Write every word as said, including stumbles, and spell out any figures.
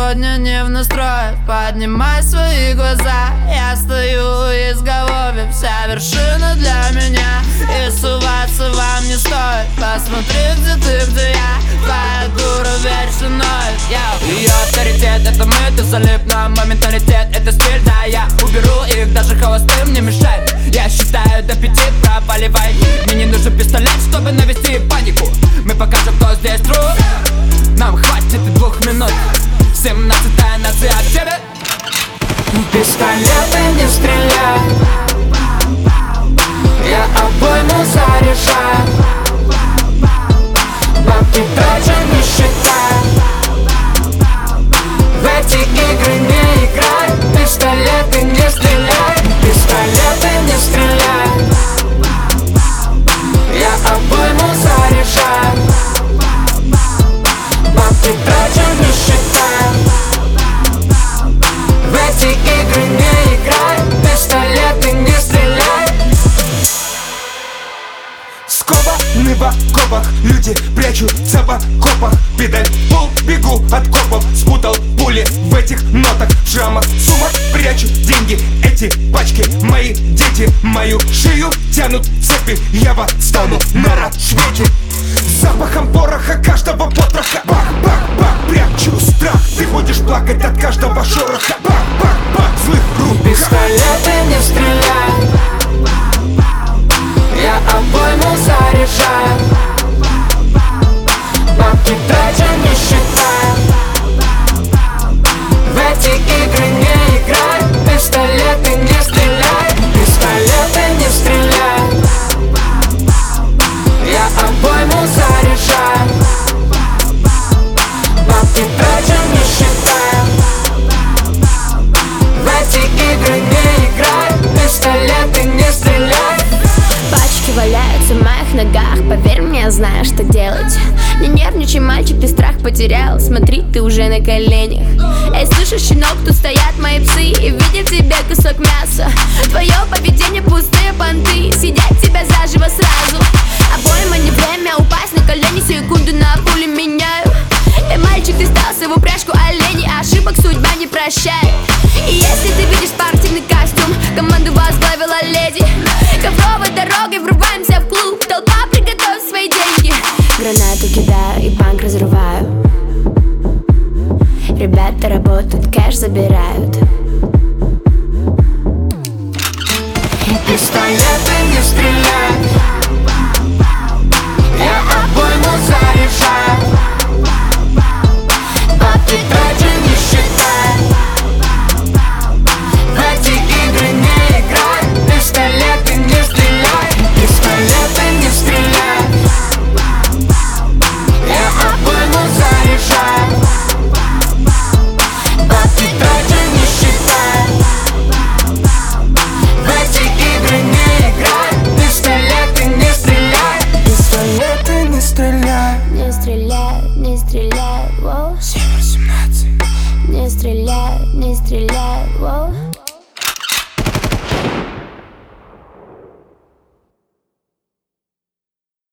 сегодня не в настрое. Поднимай свои глаза, я стою изголовьем. Вся вершина для меня, и суваться вам не стоит. Посмотри, где ты, где я, твоя дура вечно ноет. Ее авторитет — это мы, ты залип на мой менталитет. Это стиль, да, я уберу их, даже холостым не мешает. Я считаю до пяти, пропаливай. Мне не нужен пистолет, чтобы навести панику. Мы покажем, кто здесь тру. Нам хватит и двух минут. Семнадцатая нация, а тебе? Пистолеты не стреляй, я обойму заряжаю. Бабки трачу, не считай, в эти игры не играй. Пистолеты не стреляй, пистолеты не стреляй, я обойму заряжаю. Бабки трачу, не считай, в эти игры не играй. Пистолеты не стреляй. Скованы в окопах, люди прячутся в окопах. Педаль в пол, бегу от копов. Спутал пули в этих нотах. В жамах сумок прячу деньги. Эти пачки мои дети. Мою шею тянут цепи. Я восстану на рассвете. С запахом пороха, каждого потроха. Бах-бах-бах, прячу страх. Ты будешь плакать от каждого шороха. Бах-бах-бах, злых рук. Пистолеты не стреляй, я обойму заряжаю. Бабки трачу, не считай, в эти игры не играй. Пистолеты не стреляй, пистолеты не стреляй, я обойму заряжаю. Бабки трачу, не считай, в эти игры не играй. Пистолеты не стреляй. Пачки валяются в моих ногах, поверь мне, я знаю, что делать. Не нервничай, мальчик, ты страх потерял. Смотри, ты уже на коленях. Эй, слышишь, щенок, тут стоят мои псы и видят в тебе кусок мяса. Твое поведение пустые понты, съедят тебя заживо сразу. Обойма, не время упасть на колени, секунду на пули меняю. Эй, мальчик, ты стался в упряжку оленей, ошибок судьба не прощает. И если ты видишь спортивный костюм, команду возглавила леди, ковровой дорогой врываемся в клуб. Толпа, приготовь свои деньги. Гранату кидаю и банк разрываю. Ребята работают, кэш забирают. Пистолеты не стреляй, я обойму заряжаю. Бабки трачу, не считай, в эти игры не играй. Пистолеты не стреляй, пистолеты не стреляй, я обойму заряжаю. Бабки трачу, не считай, в эти игры не играй. Пистолеты не стреляй, пистолеты не стреляй. Не стреляй, не стреляй, воу. семь восемнадцать. Не стреляй, не стреляй.